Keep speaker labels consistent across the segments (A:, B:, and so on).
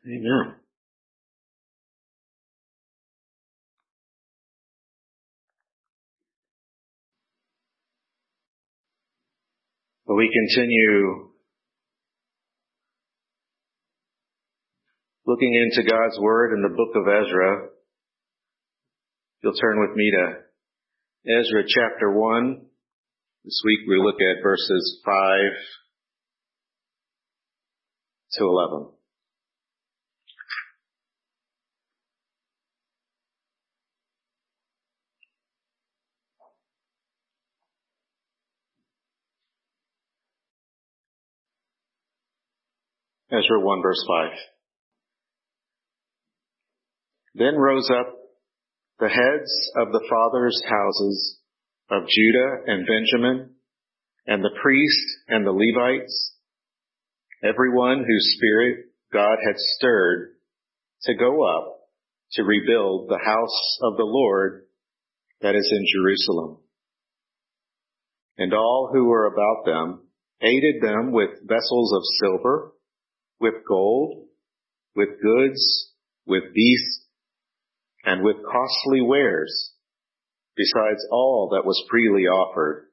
A: Amen. Well, we continue looking into God's Word in the book of Ezra. You'll turn with me to Ezra chapter 1. This week we look at verses 5 to 11. Ezra 1 verse 5. Then rose up the heads of the fathers' houses of Judah and Benjamin, and the priests and the Levites, everyone whose spirit God had stirred to go up to rebuild the house of the Lord that is in Jerusalem. And all who were about them aided them with vessels of silver, with gold, with goods, with beasts, and with costly wares, besides all that was freely offered.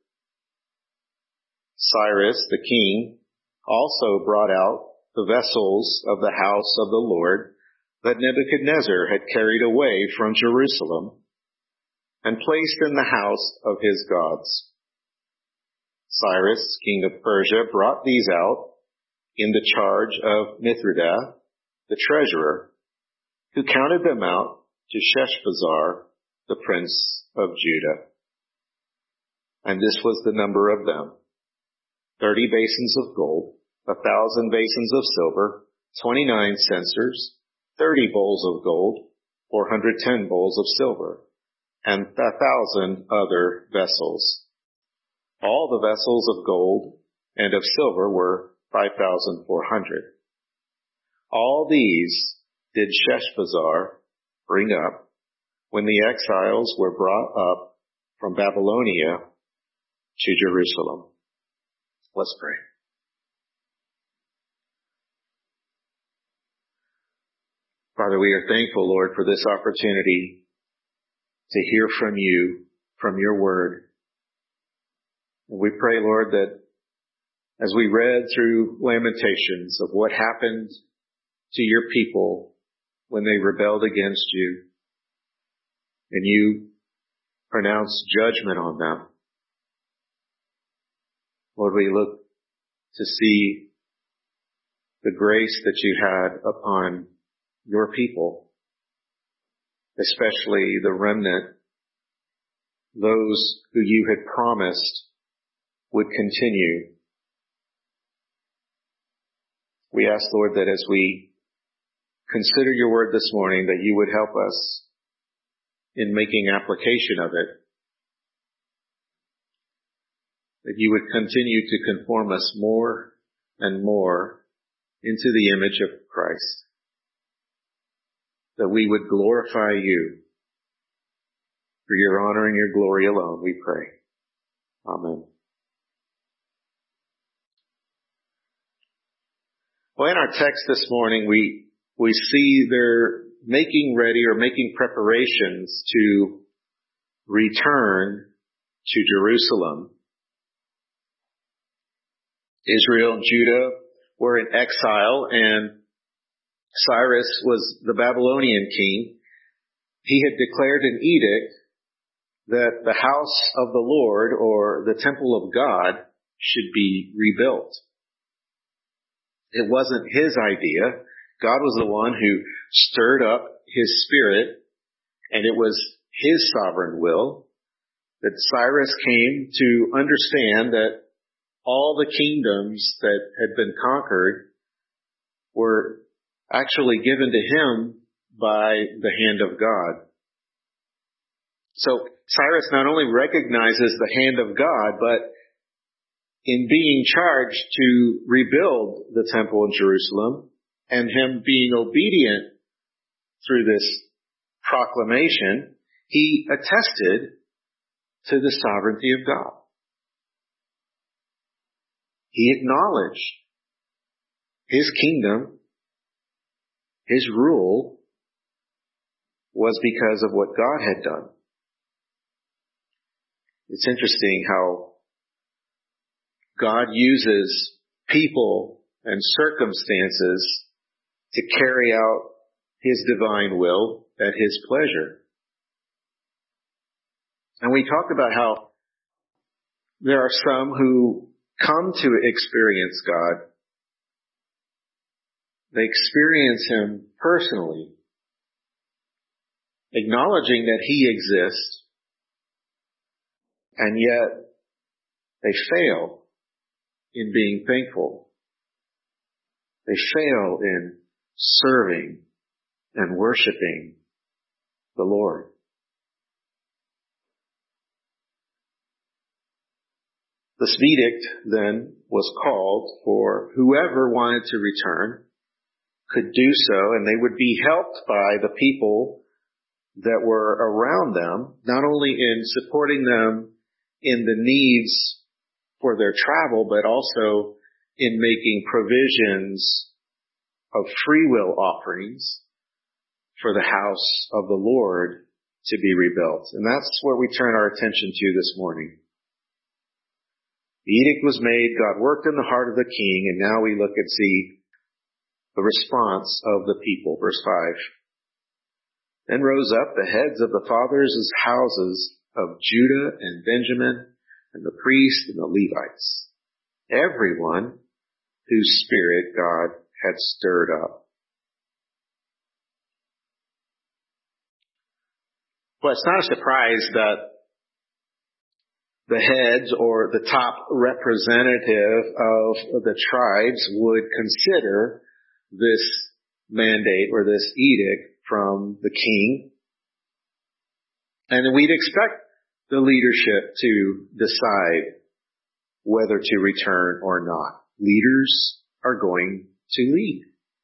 A: Cyrus the king also brought out the vessels of the house of the Lord that Nebuchadnezzar had carried away from Jerusalem and placed in the house of his gods. Cyrus, king of Persia, brought these out in the charge of Mithredath, the treasurer, who counted them out to Sheshbazzar, the prince of Judah. And this was the number of them: 30 basins of gold, 1,000 basins of silver, 29 censers, 30 bowls of gold, 410 bowls of silver, and 1,000 other vessels. All the vessels of gold and of silver were 5,400. All these did Sheshbazzar bring up when the exiles were brought up from Babylonia to Jerusalem. Let's pray. Father, we are thankful, Lord, for this opportunity to hear from you, from your word. And we pray, Lord, that as we read through Lamentations of what happened to your people when they rebelled against you, and you pronounced judgment on them, Lord, we look to see the grace that you had upon your people, especially the remnant, those who you had promised would continue. We ask, Lord, that as we consider your word this morning, that you would help us in making application of it, that you would continue to conform us more and more into the image of Christ, that we would glorify you for your honor and your glory alone, we pray. Amen. Well, in our text this morning, we see they're making ready or making preparations to return to Jerusalem. Israel and Judah were in exile, and Cyrus was the Babylonian king. He had declared an edict that the house of the Lord, or the temple of God, should be rebuilt. It wasn't his idea. God was the one who stirred up his spirit, and it was his sovereign will that Cyrus came to understand that all the kingdoms that had been conquered were actually given to him by the hand of God. So Cyrus not only recognizes the hand of God, but in being charged to rebuild the temple in Jerusalem, and him being obedient through this proclamation, he attested to the sovereignty of God. He acknowledged his kingdom his rule was because of what God had done. It's interesting how God uses people and circumstances to carry out his divine will at his pleasure. And we talked about how there are some who come to experience God. They experience him personally, acknowledging that he exists, and yet they fail in being thankful. They fail in serving and worshiping the Lord. This edict then was called for whoever wanted to return could do so, and they would be helped by the people that were around them, not only in supporting them in the needs for their travel, but also in making provisions of free will offerings for the house of the Lord to be rebuilt. And that's what we turn our attention to this morning. The edict was made, God worked in the heart of the king, and now we look and see the response of the people. Verse 5. Then rose up the heads of the fathers' houses of Judah and Benjamin, and the priests and the Levites, everyone whose spirit God had stirred up. Well, it's not a surprise that the heads or the top representative of the tribes would consider this mandate or this edict from the king. And we'd expect the leadership to decide whether to return or not. Leaders are going to lead.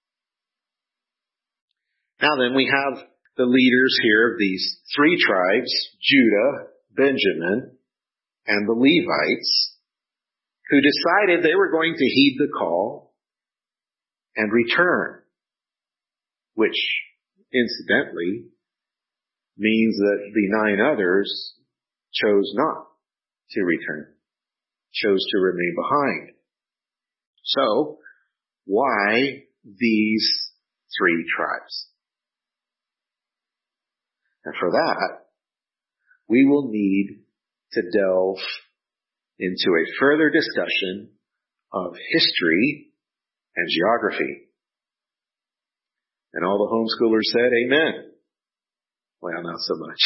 A: Now then, we have the leaders here of these three tribes, Judah, Benjamin, and the Levites, who decided they were going to heed the call and return, which incidentally means that the 9 others chose not to return, chose to remain behind. So, why these 3 tribes? And for that, we will need to delve into a further discussion of history and geography. And all the homeschoolers said, amen. Well, not so much.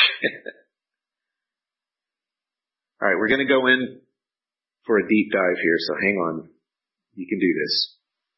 A: All right, we're going to go in for a deep dive here, so hang on. You can do this.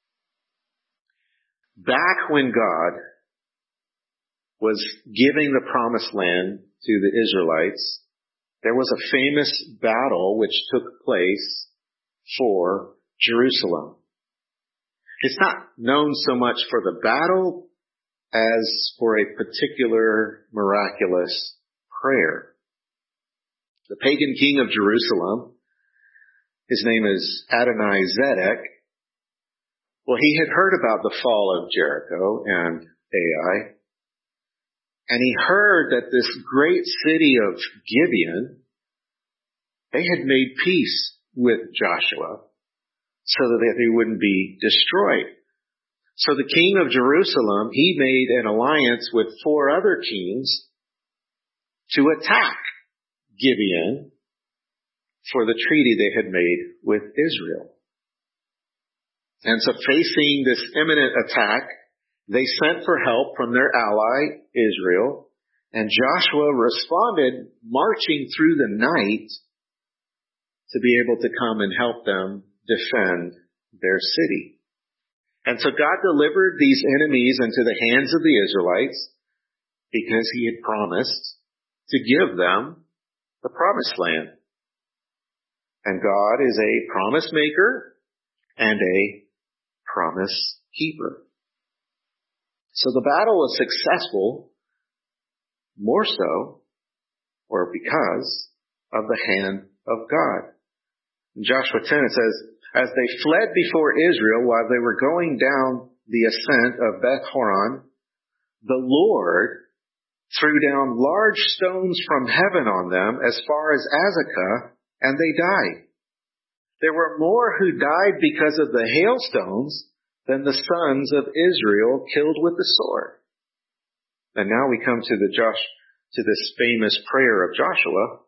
A: Back when God was giving the promised land to the Israelites, there was a famous battle which took place for Jerusalem. It's not known so much for the battle as for a particular miraculous prayer. The pagan king of Jerusalem, his name is Adoni-Zedek. Well, he had heard about the fall of Jericho and Ai, and he heard that this great city of Gibeon, they had made peace with Joshua so that they wouldn't be destroyed. So the king of Jerusalem, he made an alliance with 4 other kings to attack Gibeon for the treaty they had made with Israel. And so facing this imminent attack, they sent for help from their ally, Israel, and Joshua responded marching through the night to be able to come and help them defend their city. And so God delivered these enemies into the hands of the Israelites because he had promised to give them the promised land. And God is a promise maker and a promise keeper. So the battle was successful more so or because of the hand of God. In Joshua 10 it says, as they fled before Israel while they were going down the ascent of Beth Horon, the Lord threw down large stones from heaven on them as far as Azekah, and they died. There were more who died because of the hailstones than the sons of Israel killed with the sword. And now we come to this famous prayer of Joshua.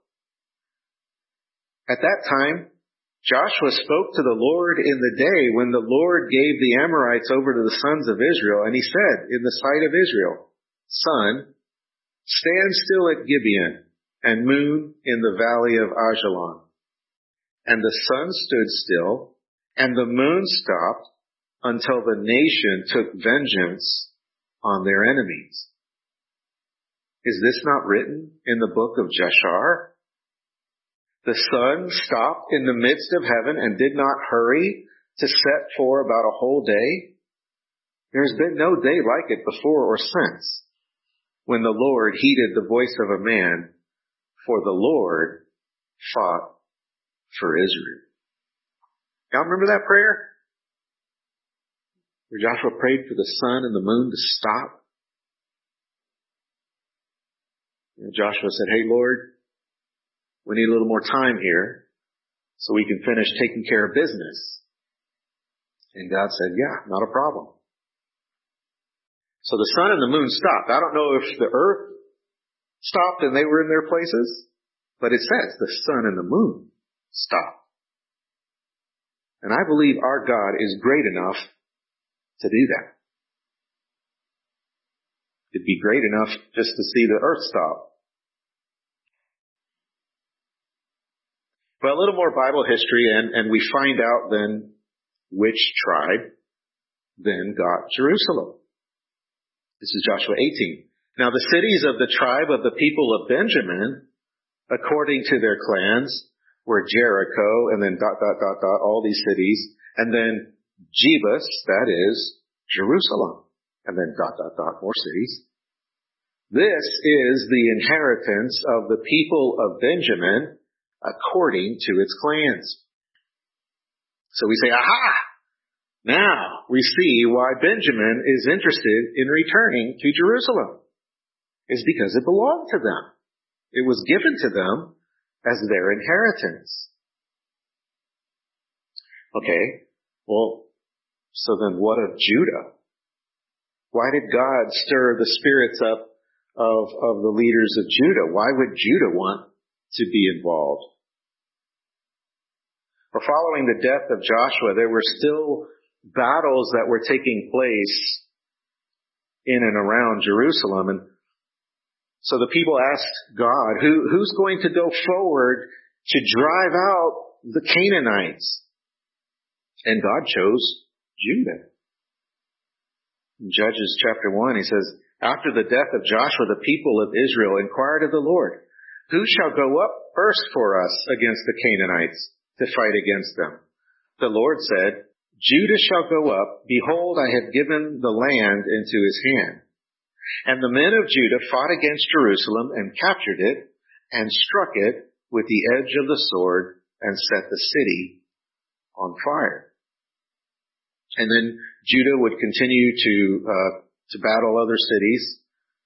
A: At that time, Joshua spoke to the Lord in the day when the Lord gave the Amorites over to the sons of Israel, and he said in the sight of Israel, Sun, stand still at Gibeon, and moon in the valley of Ajalon. And the sun stood still, and the moon stopped, until the nation took vengeance on their enemies. Is this not written in the book of Jashar? The sun stopped in the midst of heaven and did not hurry to set for about a whole day. There has been no day like it before or since, when the Lord heeded the voice of a man, for the Lord fought for Israel. Y'all remember that prayer? Where Joshua prayed for the sun and the moon to stop. And Joshua said, hey Lord, we need a little more time here so we can finish taking care of business. And God said, yeah, not a problem. So the sun and the moon stopped. I don't know if the earth stopped and they were in their places, but it says the sun and the moon stopped. And I believe our God is great enough to do that. It'd be great enough just to see the earth stop. Well, a little more Bible history, and we find out then which tribe then got Jerusalem. This is Joshua 18. Now the cities of the tribe of the people of Benjamin, according to their clans, were Jericho, and then ... all these cities, and then Jebus, that is Jerusalem, and then ... more cities. This is the inheritance of the people of Benjamin according to its clans. So we say, aha! Now we see why Benjamin is interested in returning to Jerusalem. It's because it belonged to them. It was given to them as their inheritance. Okay, well, so then what of Judah? Why did God stir the spirits up of the leaders of Judah? Why would Judah want to be involved? Well, following the death of Joshua, there were still battles that were taking place in and around Jerusalem. And so the people asked God, who's going to go forward to drive out the Canaanites? And God chose Judah. In Judges chapter 1, he says, after the death of Joshua, the people of Israel inquired of the Lord, who shall go up first for us against the Canaanites to fight against them? The Lord said, Judah shall go up. Behold, I have given the land into his hand. And the men of Judah fought against Jerusalem and captured it and struck it with the edge of the sword and set the city on fire. And then Judah would continue to battle other cities.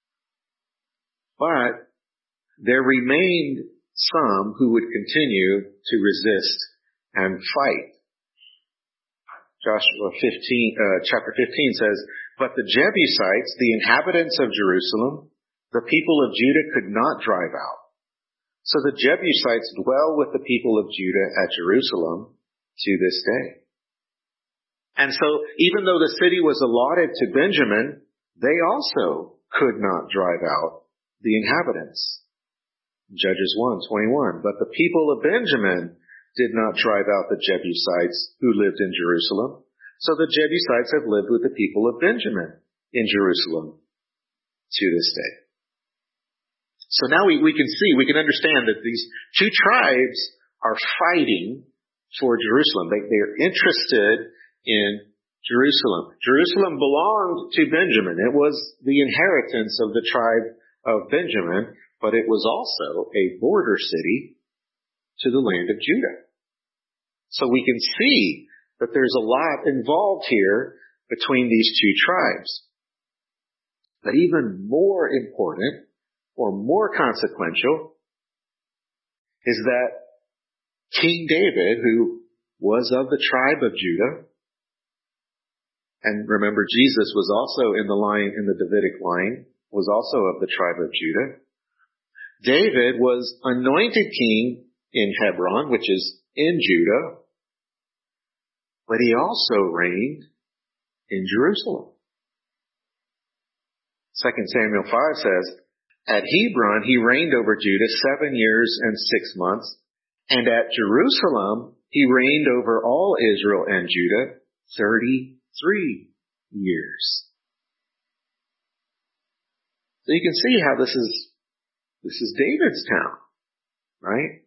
A: But there remained some who would continue to resist and fight. Joshua 15, chapter 15 says, but the Jebusites, the inhabitants of Jerusalem, the people of Judah could not drive out. So the Jebusites dwell with the people of Judah at Jerusalem to this day. And so even though the city was allotted to Benjamin, they also could not drive out the inhabitants. Judges 1:21. But the people of Benjamin did not drive out the Jebusites who lived in Jerusalem. So the Jebusites have lived with the people of Benjamin in Jerusalem to this day. So now we can understand that these two tribes are fighting for Jerusalem. They're interested in Jerusalem. Jerusalem belonged to Benjamin. It was the inheritance of the tribe of Benjamin, but it was also a border city to the land of Judah. So we can see that there's a lot involved here between these two tribes. But even more important, or more consequential, is that King David, who was of the tribe of Judah, and remember Jesus was also in the Davidic line, was also of the tribe of Judah. David was anointed king in Hebron, which is in Judah, but he also reigned in Jerusalem. 2 Samuel 5 says, at Hebron he reigned over Judah 7 years and 6 months, and at Jerusalem he reigned over all Israel and Judah 33 years. So you can see how this is David's town, right?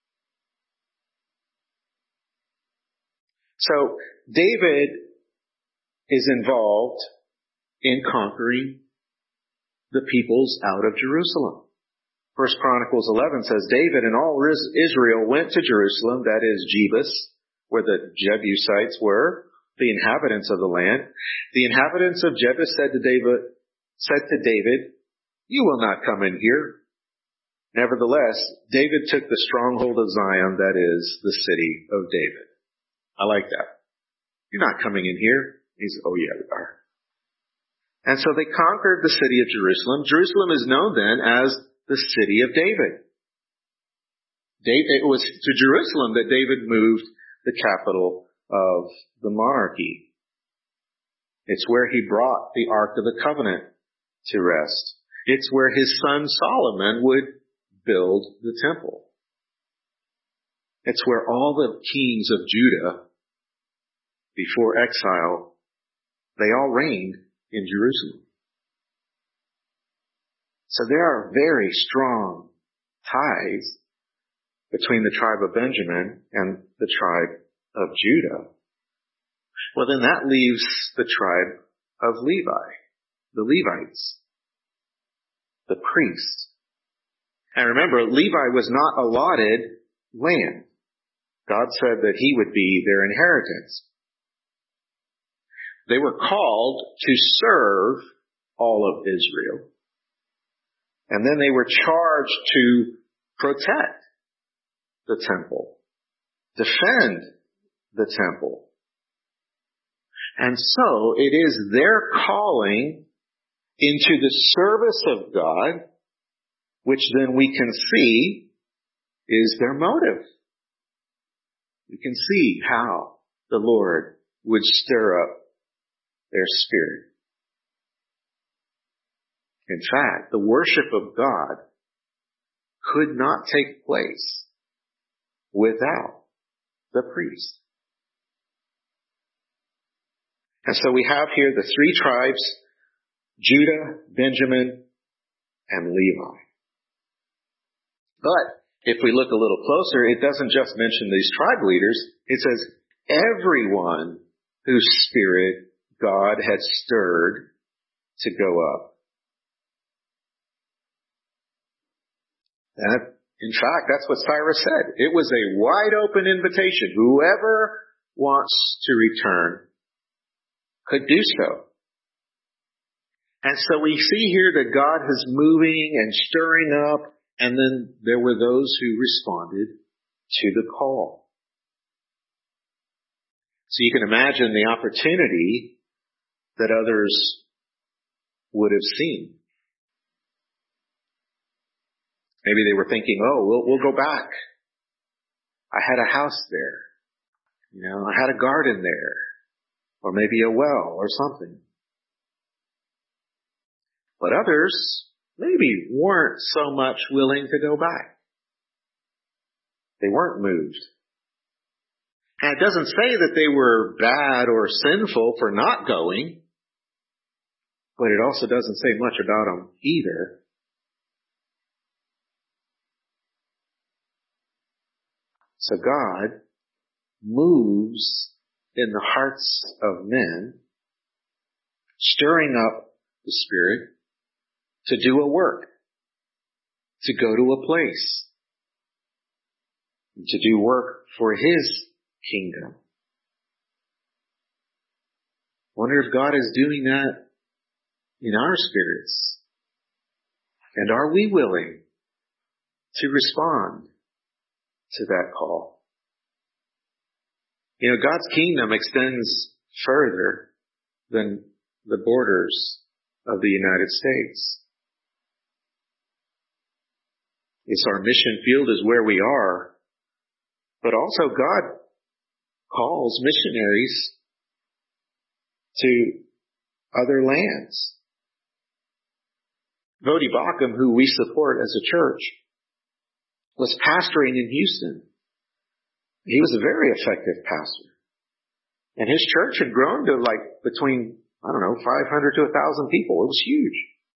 A: So David is involved in conquering the peoples out of Jerusalem. 1 Chronicles 11 says, David and all Israel went to Jerusalem, that is Jebus, where the Jebusites were, the inhabitants of the land. The inhabitants of Jebus said to David, you will not come in here. Nevertheless, David took the stronghold of Zion, that is, the city of David. I like that. You're not coming in here. He said, oh yeah, we are. And so they conquered the city of Jerusalem. Jerusalem is known then as the city of David. It was to Jerusalem that David moved the capital of the monarchy. It's where he brought the Ark of the Covenant to rest. It's where his son Solomon would build the temple. It's where all the kings of Judah, before exile, they all reigned in Jerusalem. So there are very strong ties between the tribe of Benjamin and the tribe of Judah. Well, then that leaves the tribe of Levi, the Levites, the priests. And remember, Levi was not allotted land. God said that he would be their inheritance. They were called to serve all of Israel. And then they were charged to protect the temple, defend the temple. And so it is their calling into the service of God, which then we can see is their motive. We can see how the Lord would stir up their spirit. In fact, the worship of God could not take place without the priest. And so we have here the three tribes, Judah, Benjamin, and Levi. But if we look a little closer, it doesn't just mention these tribe leaders. It says everyone whose spirit God had stirred to go up. And in fact, that's what Cyrus said. It was a wide open invitation. Whoever wants to return could do so. And so we see here that God is moving and stirring up, and then there were those who responded to the call. So you can imagine the opportunity that others would have seen. Maybe they were thinking, oh, we'll go back. I had a house there. I had a garden there. Or maybe a well or something. But others maybe weren't so much willing to go back. They weren't moved. And it doesn't say that they were bad or sinful for not going. But it also doesn't say much about them either. So God moves in the hearts of men, stirring up the Spirit to do a work, to go to a place, and to do work for His kingdom. Wonder if God is doing that in our spirits? And are we willing to respond to that call? You know, God's kingdom extends further than the borders of the United States. Yes, our mission field is where we are, but also God calls missionaries to other lands. Vodi Bakum, who we support as a church, was pastoring in Houston. He was a very effective pastor. And his church had grown to like between, 500 to 1,000 people. It was huge.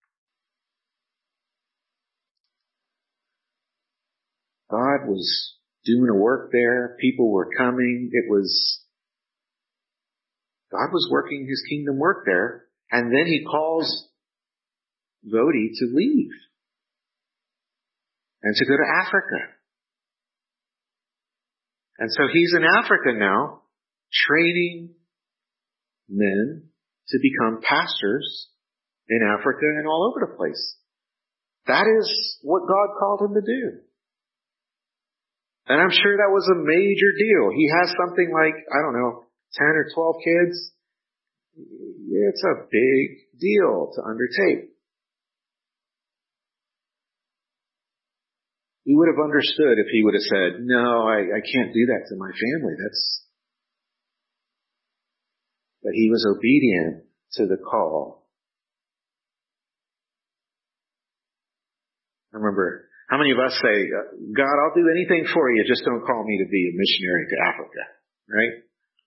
A: God was doing a work there. People were coming. God was working His kingdom work there. And then He calls Vodi to leave and to go to Africa. And so he's in Africa now, training men to become pastors in Africa and all over the place. That is what God called him to do. And I'm sure that was a major deal. He has something like, 10 or 12 kids. It's a big deal to undertake. We would have understood if he would have said, no, I can't do that to my family. But he was obedient to the call. I remember, how many of us say, God, I'll do anything for you, just don't call me to be a missionary to Africa, right?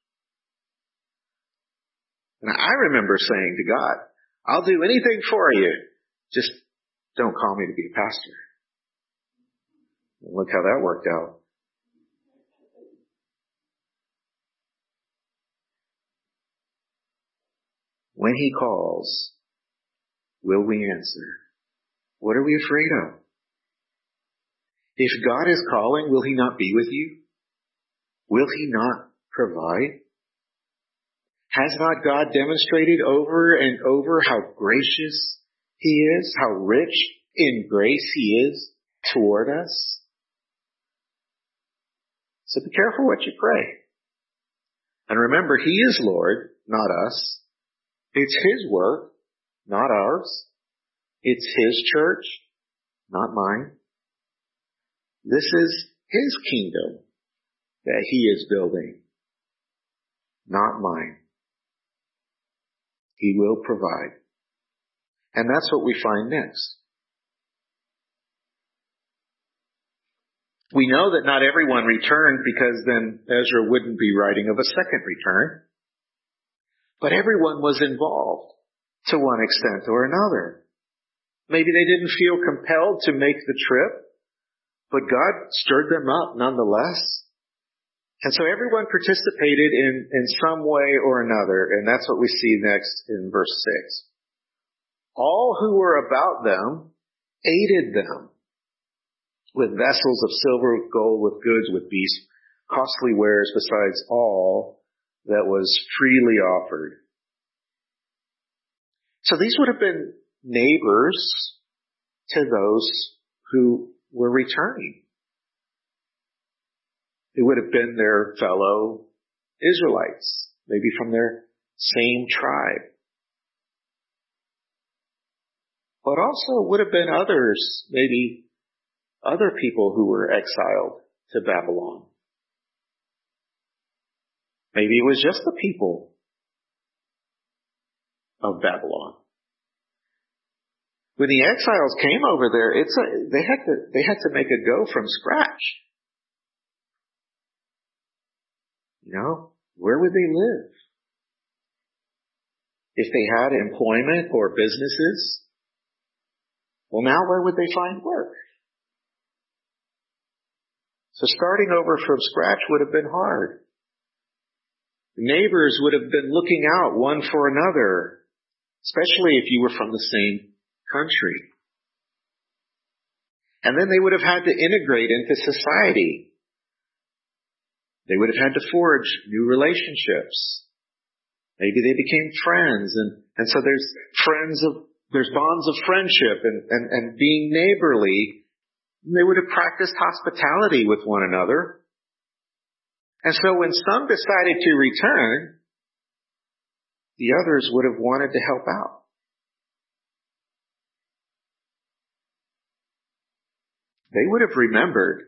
A: And I remember saying to God, I'll do anything for you, just don't call me to be a pastor. And look how that worked out. When He calls, will we answer? What are we afraid of? If God is calling, will He not be with you? Will He not provide? Has not God demonstrated over and over how gracious He is, how rich in grace He is toward us? So be careful what you pray. And remember, He is Lord, not us. It's His work, not ours. It's His church, not mine. This is His kingdom that He is building, not mine. He will provide. And that's what we find next. We know that not everyone returned because then Ezra wouldn't be writing of a second return. But everyone was involved to one extent or another. Maybe they didn't feel compelled to make the trip, but God stirred them up nonetheless. And so everyone participated in some way or another, and that's what we see next in verse 6. All who were about them aided them with vessels of silver, with gold, with goods, with beasts, costly wares, besides all that was freely offered. So these would have been neighbors to those who were returning. It would have been their fellow Israelites, maybe from their same tribe. But also would have been others, maybe other people who were exiled to Babylon. Maybe it was just the people of Babylon. When the exiles came over there, they had to make a go from scratch. Where would they live? If they had employment or businesses, well, now where would they find work? So starting over from scratch would have been hard. The neighbors would have been looking out one for another, especially if you were from the same country. And then they would have had to integrate into society. They would have had to forge new relationships. Maybe they became friends And so there's bonds of friendship and being neighborly. They would have practiced hospitality with one another. And so when some decided to return, the others would have wanted to help out. They would have remembered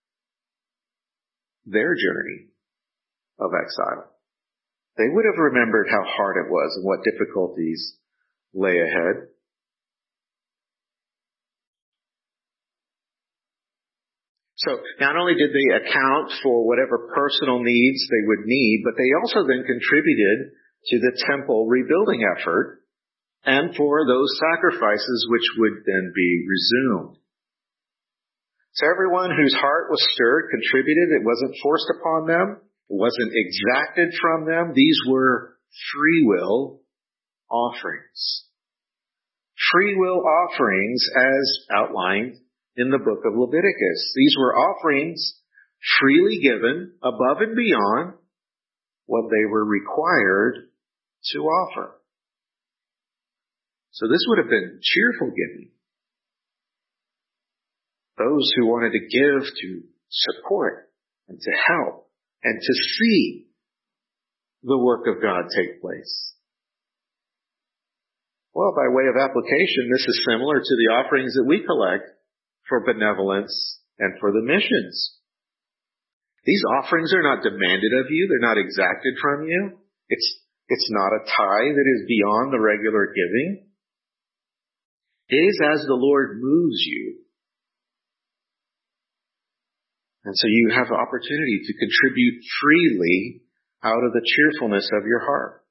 A: their journey of exile. They would have remembered how hard it was and what difficulties lay ahead. So not only did they account for whatever personal needs they would need, but they also then contributed to the temple rebuilding effort and for those sacrifices which would then be resumed. So everyone whose heart was stirred contributed. It wasn't forced upon them. It wasn't exacted from them. These were free will offerings. Free will offerings as outlined in the book of Leviticus. These were offerings freely given above and beyond what they were required to offer. So this would have been cheerful giving. Those who wanted to give to support and to help and to see the work of God take place. Well, by way of application, this is similar to the offerings that we collect for benevolence and for the missions. These offerings are not demanded of you. They're not exacted from you. It's not a tithe that is beyond the regular giving. It is as the Lord moves you. And so you have the opportunity to contribute freely out of the cheerfulness of your heart.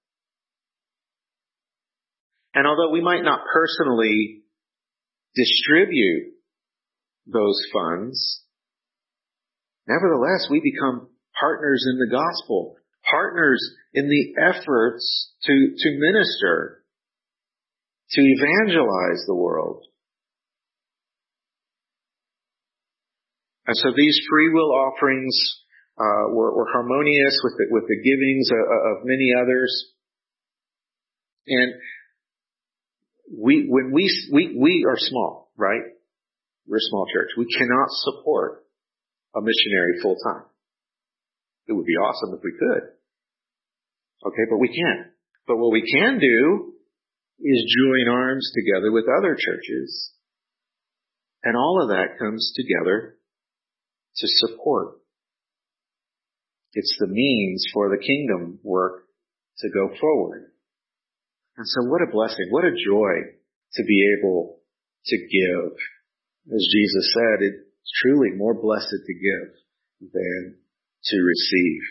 A: And although we might not personally distribute those funds, nevertheless, we become partners in the gospel, partners in the efforts to minister, to evangelize the world. And so these free will offerings were harmonious with the givings of many others. And we are small, right? We're a small church. We cannot support a missionary full time. It would be awesome if we could. Okay, but we can't. But what we can do is join arms together with other churches. And all of that comes together to support. It's the means for the kingdom work to go forward. And so what a blessing, what a joy to be able to give. As Jesus said, it's truly more blessed to give than to receive.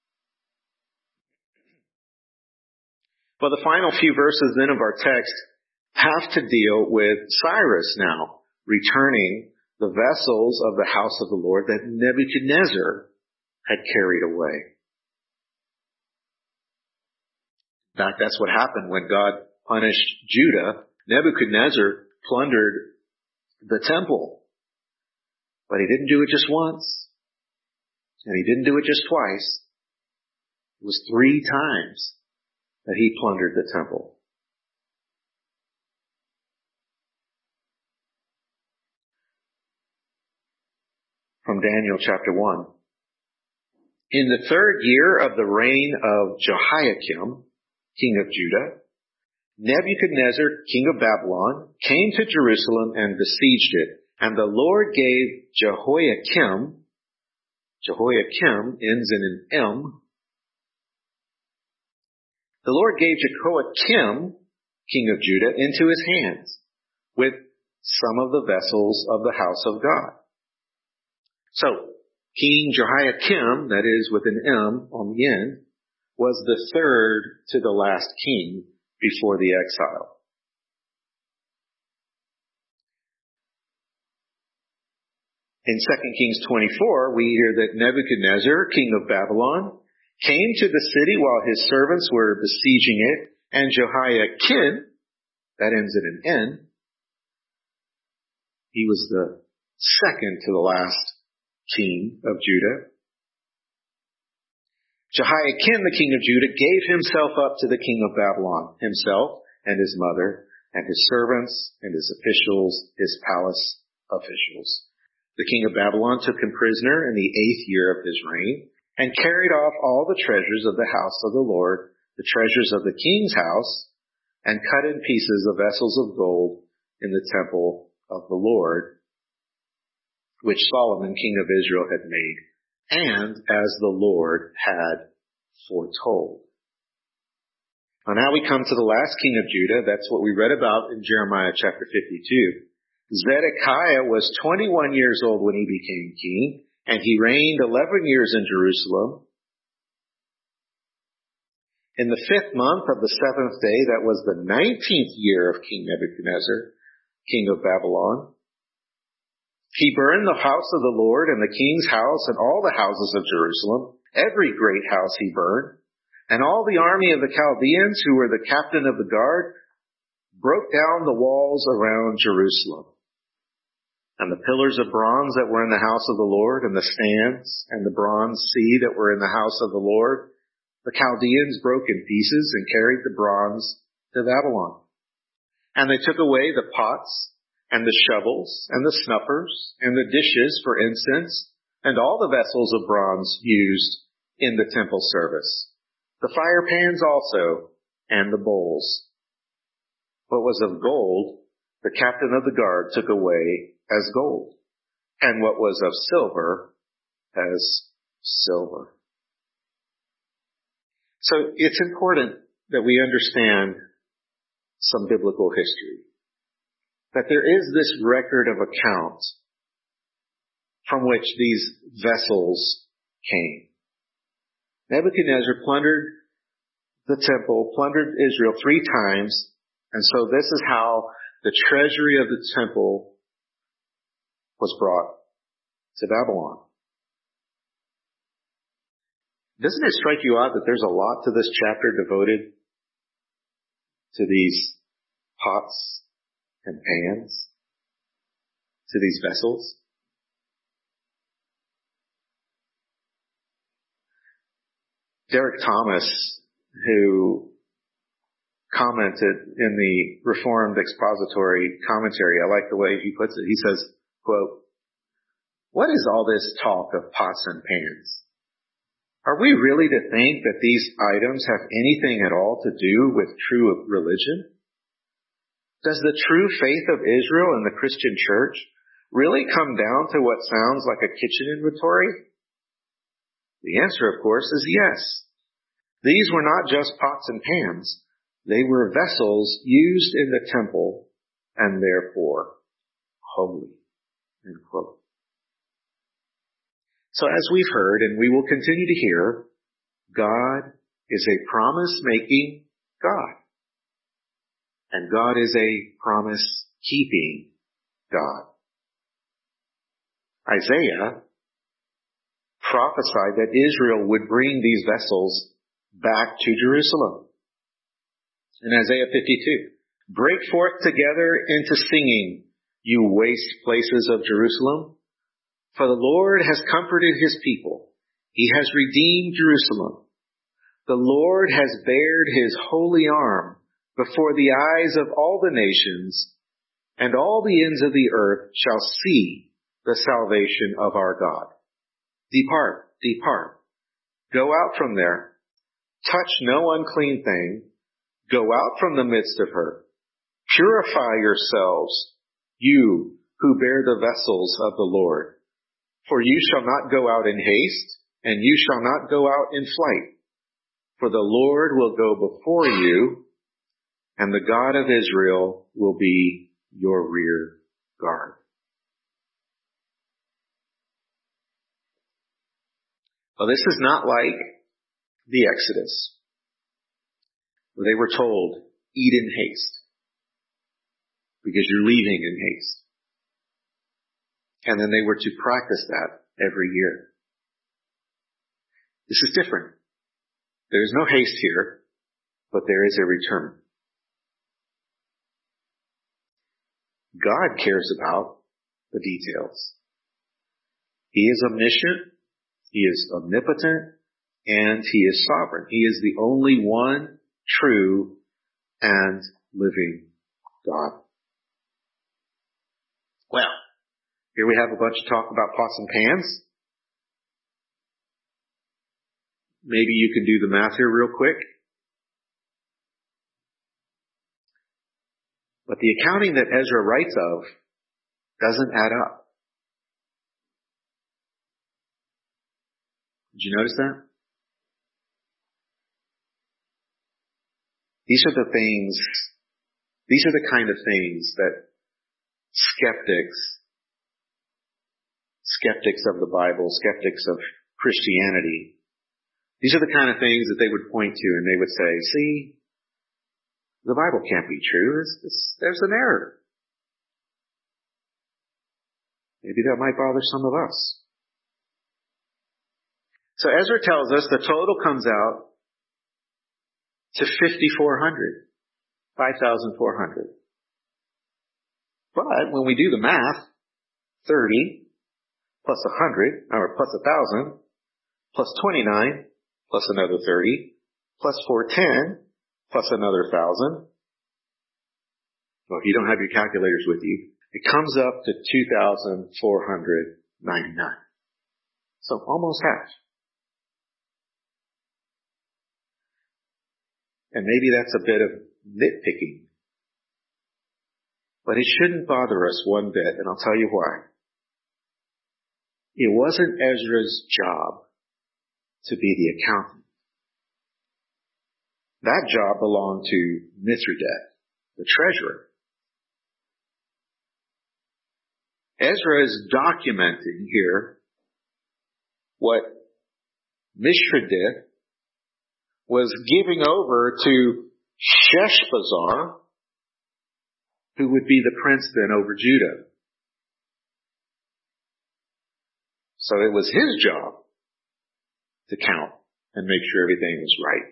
A: Well, the final few verses then of our text have to deal with Cyrus now, returning the vessels of the house of the Lord that Nebuchadnezzar had carried away. In fact, that's what happened when God punished Judah. Nebuchadnezzar plundered the temple. But he didn't do it just once. And he didn't do it just twice. It was 3 times that he plundered the temple. From Daniel chapter 1. In the 3rd year of the reign of Jehoiakim, king of Judah, Nebuchadnezzar, king of Babylon, came to Jerusalem and besieged it. And the Lord gave Jehoiakim ends in an M. The Lord gave Jehoiakim, king of Judah, into his hands with some of the vessels of the house of God. So, King Jehoiakim, that is with an M on the end, was the 3rd to the last king before the exile. In 2 Kings 24, we hear that Nebuchadnezzar, king of Babylon, came to the city while his servants were besieging it, and Jehoiakim, that ends in an N, he was the 2nd to the last king of Judah. Jehoiakim, the king of Judah, gave himself up to the king of Babylon himself, and his mother, and his servants, and his officials, his palace officials. The king of Babylon took him prisoner in the 8th year of his reign, and carried off all the treasures of the house of the Lord, the treasures of the king's house, and cut in pieces the vessels of gold in the temple of the Lord, which Solomon, king of Israel, had made, and as the Lord had foretold. Well, now we come to the last king of Judah. That's what we read about in Jeremiah chapter 52. Zedekiah was 21 years old when he became king, and he reigned 11 years in Jerusalem. In the 5th month of the 7th day, that was the 19th year of King Nebuchadnezzar, king of Babylon, he burned the house of the Lord and the king's house and all the houses of Jerusalem. Every great house he burned. And all the army of the Chaldeans, who were the captain of the guard, broke down the walls around Jerusalem. And the pillars of bronze that were in the house of the Lord, and the stands, and the bronze sea that were in the house of the Lord, the Chaldeans broke in pieces and carried the bronze to Babylon. And they took away the pots, and the shovels, and the snuffers, and the dishes for incense, and all the vessels of bronze used in the temple service. The fire pans also, and the bowls. What was of gold, the captain of the guard took away as gold, and what was of silver as silver. So it's important that we understand some biblical history. That there is this record of account from which these vessels came. Nebuchadnezzar plundered the temple, plundered Israel 3 times, and so this is how the treasury of the temple was brought to Babylon. Doesn't it strike you odd that there's a lot to this chapter devoted to these pots and pans, to these vessels? Derek Thomas, who commented in the Reformed Expository Commentary, I like the way he puts it. He says, quote, "What is all this talk of pots and pans? Are we really to think that these items have anything at all to do with true religion? Does the true faith of Israel and the Christian church really come down to what sounds like a kitchen inventory?" The answer, of course, is yes. These were not just pots and pans. They were vessels used in the temple and therefore holy. End quote. So as we've heard, and we will continue to hear, God is a promise-making God. And God is a promise-keeping God. Isaiah prophesied that Israel would bring these vessels back to Jerusalem. In Isaiah 52, "Break forth together into singing, you waste places of Jerusalem. For the Lord has comforted his people. He has redeemed Jerusalem. The Lord has bared his holy arm before the eyes of all the nations, and all the ends of the earth shall see the salvation of our God. Depart, depart. Go out from there. Touch no unclean thing. Go out from the midst of her. Purify yourselves, you who bear the vessels of the Lord. For you shall not go out in haste, and you shall not go out in flight. For the Lord will go before you, and the God of Israel will be your rear guard." Well, this is not like the Exodus, where they were told, eat in haste, because you're leaving in haste. And then they were to practice that every year. This is different. There is no haste here, but there is a return. God cares about the details. He is omniscient, he is omnipotent, and he is sovereign. He is the only one true and living God. Well, here we have a bunch of talk about pots and pans. Maybe you can do the math here real quick. But the accounting that Ezra writes of doesn't add up. Did you notice that? These are the kind of things that skeptics of the Bible, skeptics of Christianity, these are the kind of things that they would point to and they would say, see, the Bible can't be true. There's an error. Maybe that might bother some of us. So Ezra tells us the total comes out to 5,400. But when we do the math, 30 plus 100, or plus 1,000, plus 29, plus another 30, plus 410, plus another 1,000. Well, if you don't have your calculators with you, it comes up to 2,499. So almost half. And maybe that's a bit of nitpicking. But it shouldn't bother us one bit, and I'll tell you why. It wasn't Ezra's job to be the accountant. That job belonged to Mithridath, the treasurer. Ezra is documenting here what Mithridath was giving over to Sheshbazzar, who would be the prince then over Judah. So it was his job to count and make sure everything was right.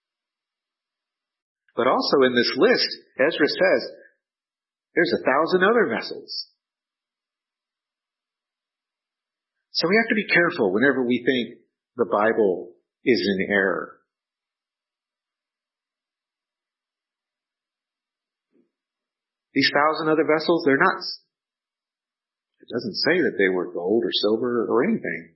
A: But also in this list, Ezra says, there's 1,000 other vessels. So we have to be careful whenever we think the Bible is in error. These 1,000 other vessels, they're not. It doesn't say that they were gold or silver or anything.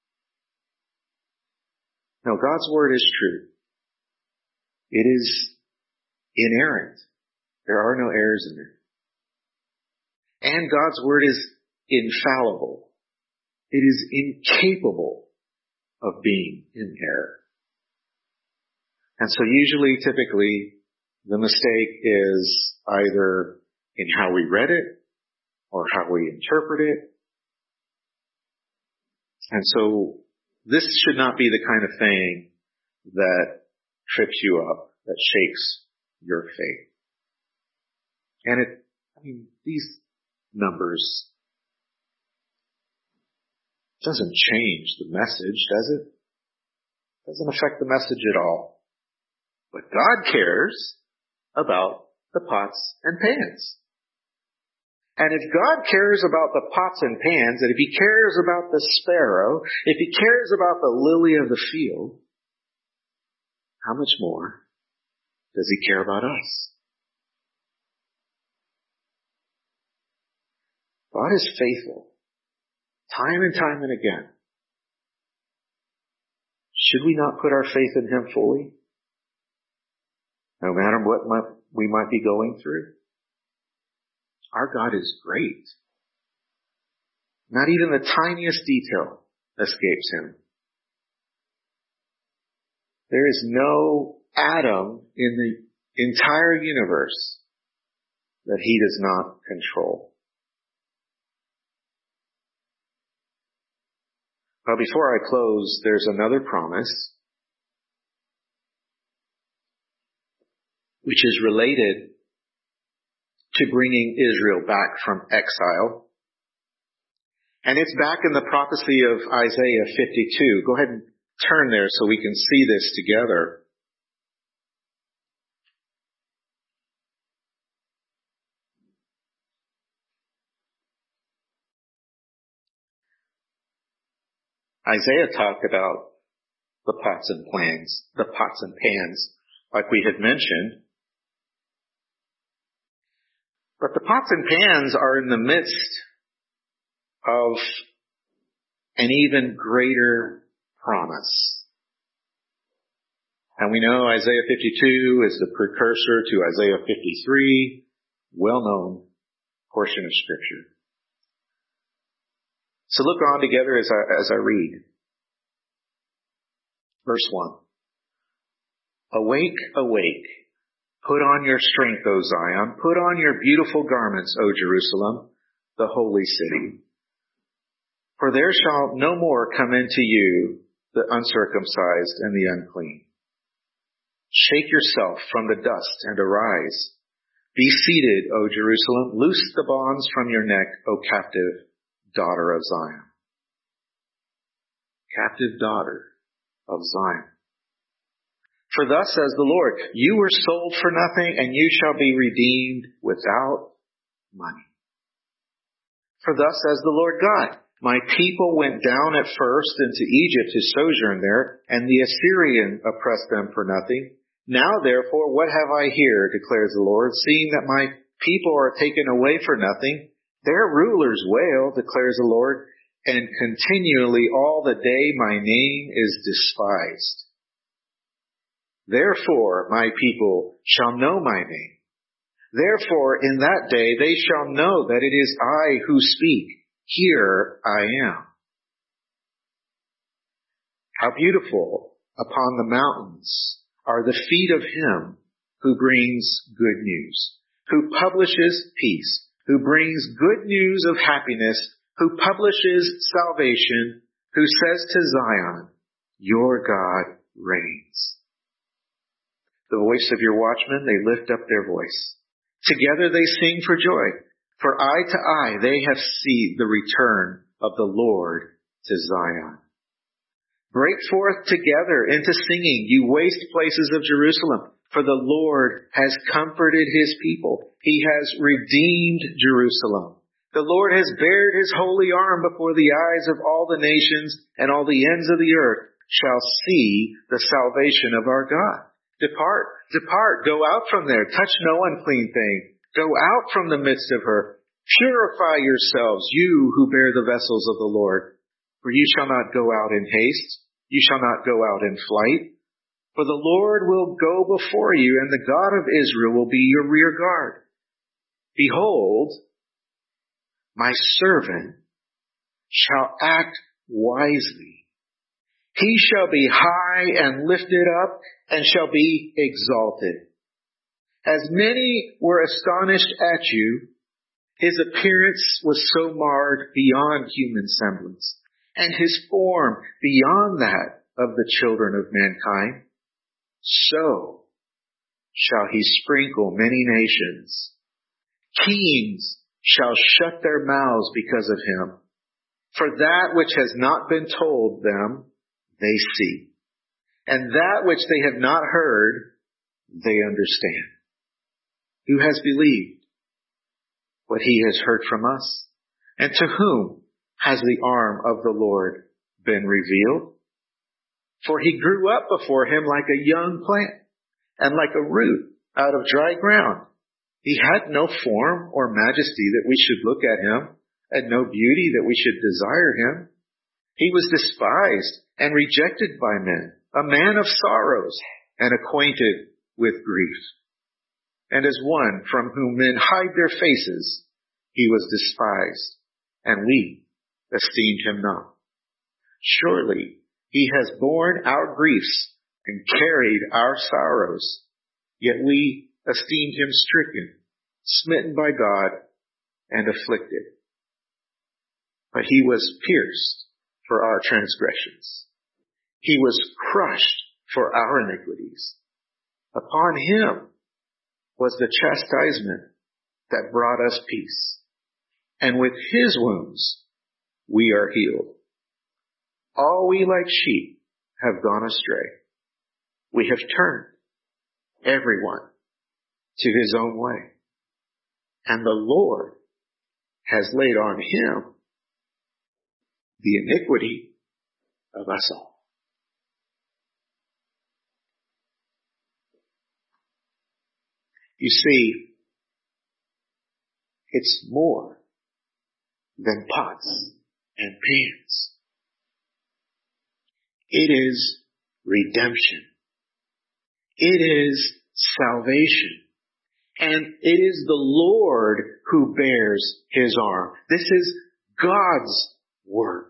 A: No, God's word is true. It is inerrant. There are no errors in it. And God's word is infallible. It is incapable of being in error. And so usually, typically, the mistake is either in how we read it or how we interpret it. And so this should not be the kind of thing that trips you up, that shakes your faith. And these numbers doesn't change the message, does it? Doesn't affect the message at all. But God cares about the pots and pans. And if God cares about the pots and pans, and if He cares about the sparrow, if He cares about the lily of the field, how much more does He care about us? God is faithful, time and time and again. Should we not put our faith in Him fully? No matter what we might be going through? Our God is great. Not even the tiniest detail escapes Him. There is no atom in the entire universe that He does not control. Well, before I close, there's another promise which is related to bringing Israel back from exile. And it's back in the prophecy of Isaiah 52. Go ahead and turn there so we can see this together. Isaiah talked about the pots and pans, like we had mentioned. But the pots and pans are in the midst of an even greater promise. And we know Isaiah 52 is the precursor to Isaiah 53, well-known portion of Scripture. So look on together as I read. Verse 1. Awake, awake. Put on your strength, O Zion. Put on your beautiful garments, O Jerusalem, the holy city. For there shall no more come into you the uncircumcised and the unclean. Shake yourself from the dust and arise. Be seated, O Jerusalem. Loose the bonds from your neck, O captive daughter of Zion. Captive daughter of Zion. For thus says the Lord, you were sold for nothing, and you shall be redeemed without money. For thus says the Lord God, my people went down at first into Egypt to sojourn there, and the Assyrian oppressed them for nothing. Now therefore, what have I here, declares the Lord, seeing that my people are taken away for nothing? Their rulers wail, declares the Lord, and continually all the day my name is despised. Therefore my people shall know my name. Therefore in that day they shall know that it is I who speak. Here I am. How beautiful upon the mountains are the feet of him who brings good news, who publishes peace, who brings good news of happiness, who publishes salvation, who says to Zion, your God reigns. The voice of your watchmen, they lift up their voice. Together they sing for joy. For eye to eye they have seen the return of the Lord to Zion. Break forth together into singing, you waste places of Jerusalem. For the Lord has comforted his people. He has redeemed Jerusalem. The Lord has bared his holy arm before the eyes of all the nations, and all the ends of the earth shall see the salvation of our God. Depart, depart, go out from there. Touch no unclean thing. Go out from the midst of her. Purify yourselves, you who bear the vessels of the Lord. For you shall not go out in haste. You shall not go out in flight. For the Lord will go before you, and the God of Israel will be your rear guard. Behold, my servant shall act wisely. He shall be high and lifted up, and shall be exalted. As many were astonished at you, his appearance was so marred beyond human semblance, and his form beyond that of the children of mankind. So shall he sprinkle many nations. Kings shall shut their mouths because of him. For that which has not been told them, they see. And that which they have not heard, they understand. Who has believed what he has heard from us? And to whom has the arm of the Lord been revealed? For he grew up before him like a young plant, and like a root out of dry ground. He had no form or majesty that we should look at him, and no beauty that we should desire him. He was despised and rejected by men, a man of sorrows, and acquainted with grief. And as one from whom men hide their faces, he was despised, and we esteemed him not. Surely he has borne our griefs and carried our sorrows, yet we esteemed him stricken, smitten by God, and afflicted. But he was pierced for our transgressions. He was crushed for our iniquities. Upon him was the chastisement that brought us peace, and with his wounds we are healed. All we like sheep have gone astray. We have turned everyone to his own way, and the Lord has laid on him the iniquity of us all. You see, It's more than pots and pans. It is redemption. It is salvation. And it is the Lord who bears his arm. This is God's work.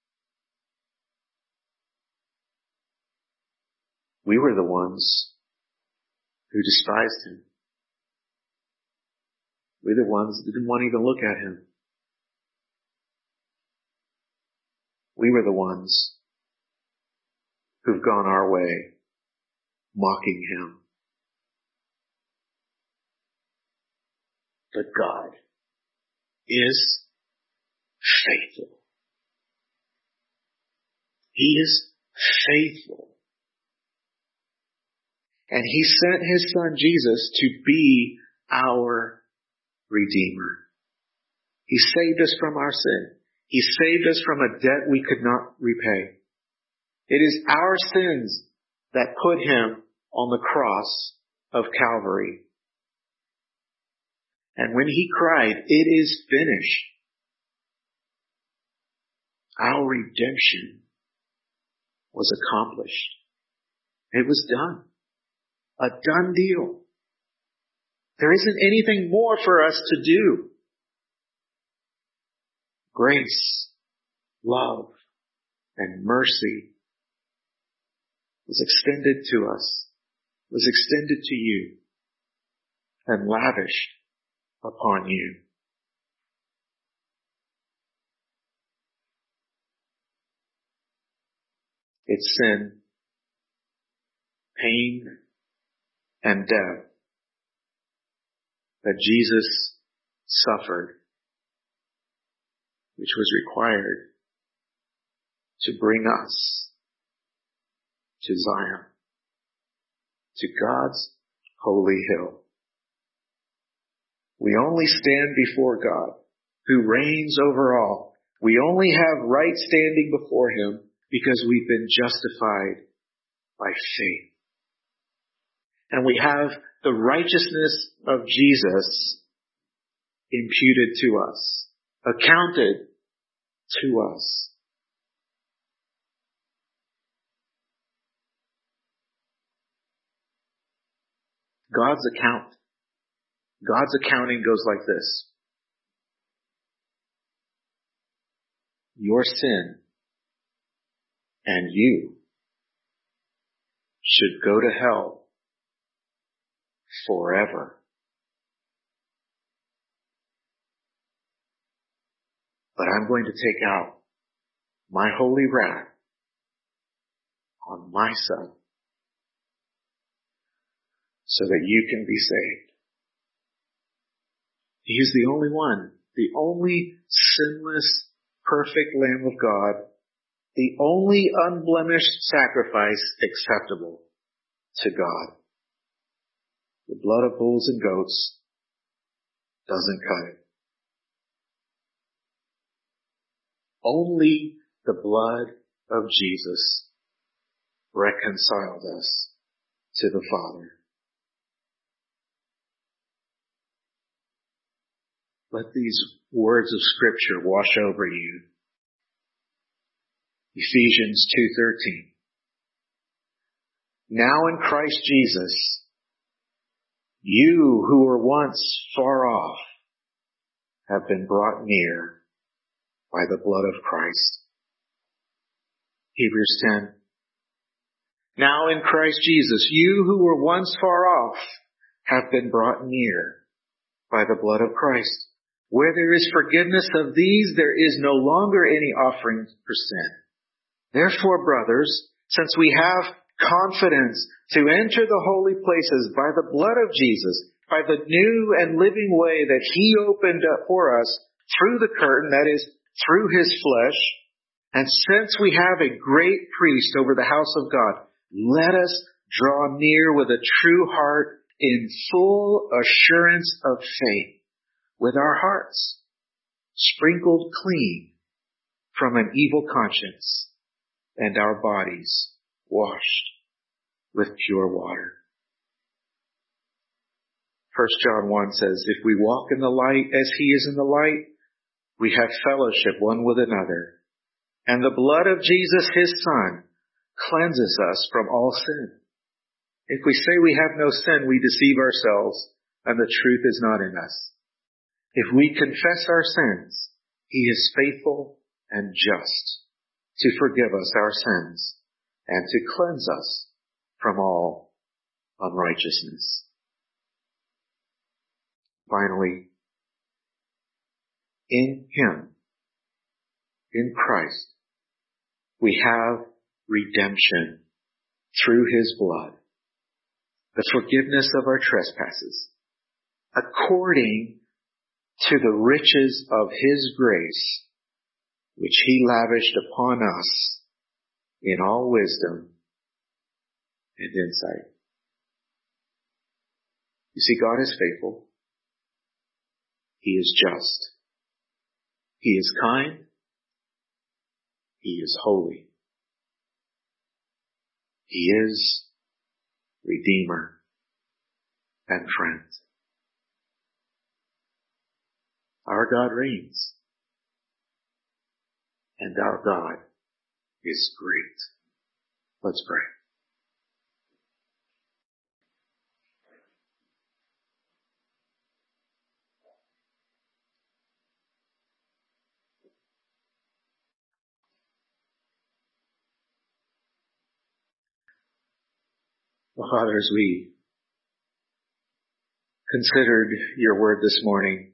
A: We were the ones who despised him. We're the ones that didn't want to even look at him. We were the ones who've gone our way, mocking him. But God is faithful. He is faithful. And he sent his son Jesus to be our Redeemer. He saved us from our sin. He saved us from a debt we could not repay. It is our sins that put him on the cross of Calvary. And when he cried, "It is finished," our redemption was accomplished. It was done. A done deal. There isn't anything more for us to do. Grace, love, and mercy was extended to us, was extended to you, and lavished upon you. It's sin, pain, and death that Jesus suffered, which was required to bring us to Zion, to God's holy hill. We only stand before God, who reigns over all. We only have right standing before him because we've been justified by faith. And we have the righteousness of Jesus imputed to us, accounted to us. God's accounting goes like this. Your sin and you should go to hell forever. But I'm going to take out my holy wrath on my son so that you can be saved. He is the only one, the only sinless, perfect Lamb of God, the only unblemished sacrifice acceptable to God. The blood of bulls and goats doesn't cut it. Only the blood of Jesus reconciled us to the Father. Let these words of Scripture wash over you. Ephesians 2:13. Now in Christ Jesus, you who were once far off have been brought near by the blood of Christ. Hebrews 10. Now in Christ Jesus, you who were once far off have been brought near by the blood of Christ. Where there is forgiveness of these, there is no longer any offering for sin. Therefore, brothers, since we have confidence to enter the holy places by the blood of Jesus, by the new and living way that he opened up for us through the curtain, that is, through his flesh, and since we have a great priest over the house of God, let us draw near with a true heart in full assurance of faith, with our hearts sprinkled clean from an evil conscience and our bodies washed with pure water. 1 John 1 says, if we walk in the light as he is in the light, we have fellowship one with another. And the blood of Jesus, his Son, cleanses us from all sin. If we say we have no sin, we deceive ourselves, and the truth is not in us. If we confess our sins, he is faithful and just to forgive us our sins and to cleanse us from all unrighteousness. Finally, in him, in Christ, we have redemption through his blood, the forgiveness of our trespasses, according to the riches of his grace, which he lavished upon us in all wisdom and insight. You see, God is faithful. He is just. He is kind. He is holy. He is Redeemer and friend. Our God reigns, and our God is great. Let's pray. Well, Father, as we considered your word this morning,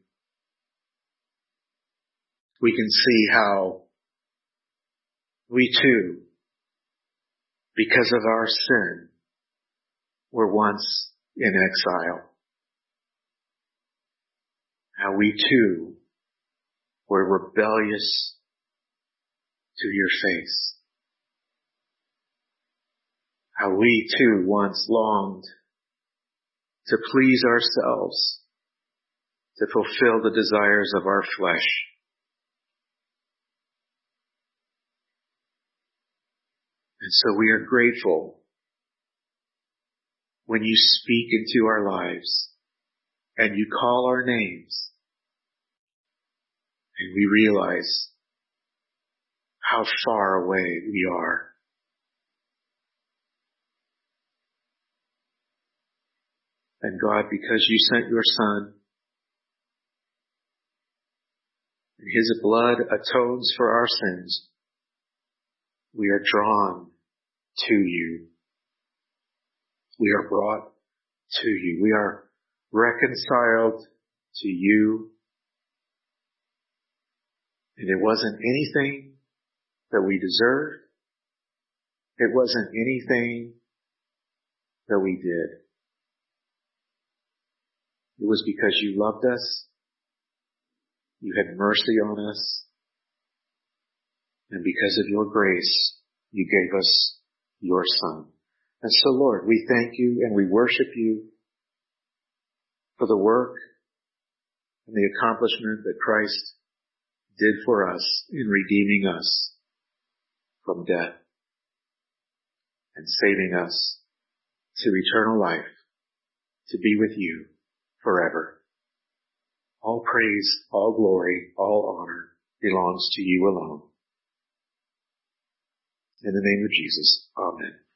A: we can see how we too, because of our sin, were once in exile. How we too were rebellious to your face. How we too once longed to please ourselves, to fulfill the desires of our flesh. And so we are grateful when you speak into our lives and you call our names and we realize how far away we are. And God, because you sent your Son, and his blood atones for our sins, we are drawn to you. We are brought to you. We are reconciled to you. And it wasn't anything that we deserved. It wasn't anything that we did. It was because you loved us, you had mercy on us, and because of your grace, you gave us your Son. And so, Lord, we thank you and we worship you for the work and the accomplishment that Christ did for us in redeeming us from death and saving us to eternal life, to be with you forever. All praise, all glory, all honor belongs to you alone. In the name of Jesus, amen.